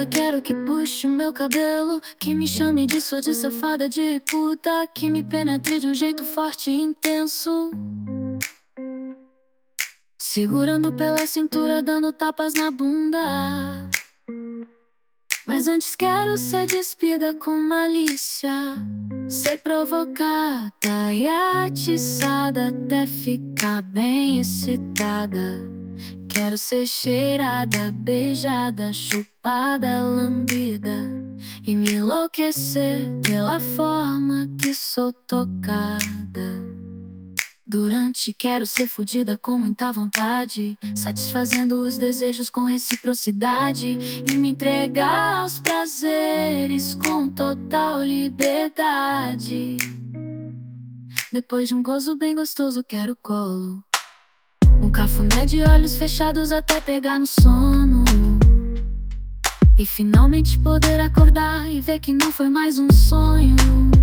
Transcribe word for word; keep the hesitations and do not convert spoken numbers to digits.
raiva, quero que puxe o meu cabelo, que me chame de sua de safada, de puta, que me penetre de um jeito forte e intenso, segurando pela cintura, dando tapas na bunda. Mas antes quero ser despida com malícia, ser provocada e atiçada até ficar bem excitada. Quero ser cheirada, beijada, chupada, lambida e me enlouquecer pela forma que sou tocada. Durante quero ser fodida com muita vontade, satisfazendo os desejos com reciprocidade e me entregar aos prazeres com total liberdade. Depois de um gozo bem gostoso quero colo, um cafuné de olhos fechados até pegar no sono, e finalmente poder acordar e ver que não foi mais um sonho.